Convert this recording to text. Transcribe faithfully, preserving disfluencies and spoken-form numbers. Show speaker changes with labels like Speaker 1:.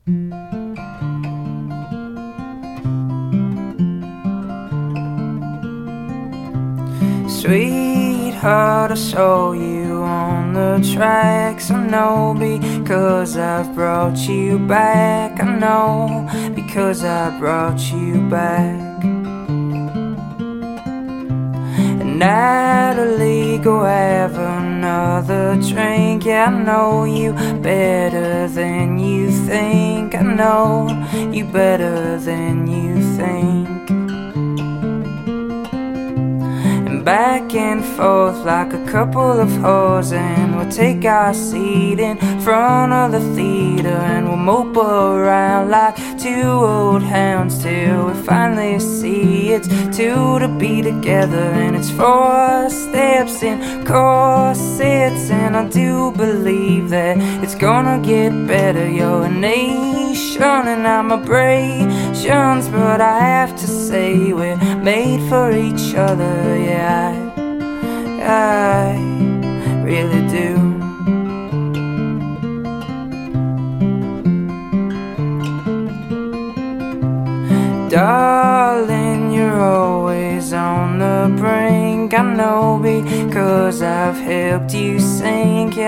Speaker 1: Sweetheart, I saw you on the tracks. I know because I've brought you back. I know because I brought you back. And Natalie, go have another drink. Yeah, I know you better than you think. I know you better than you think. Back and forth like a couple of whores, and we'll take our seat in front of the theater, and we'll mope around like two old hounds till we finally see it's two to be together, and it's four steps in corsets, and I do believe that it's gonna get better. You're a nation and I'm abrasions, but I have to say we're made for each other. Yeah, I, I really do. Darling, you're always on the brink. I know because I've helped you sink. Yeah,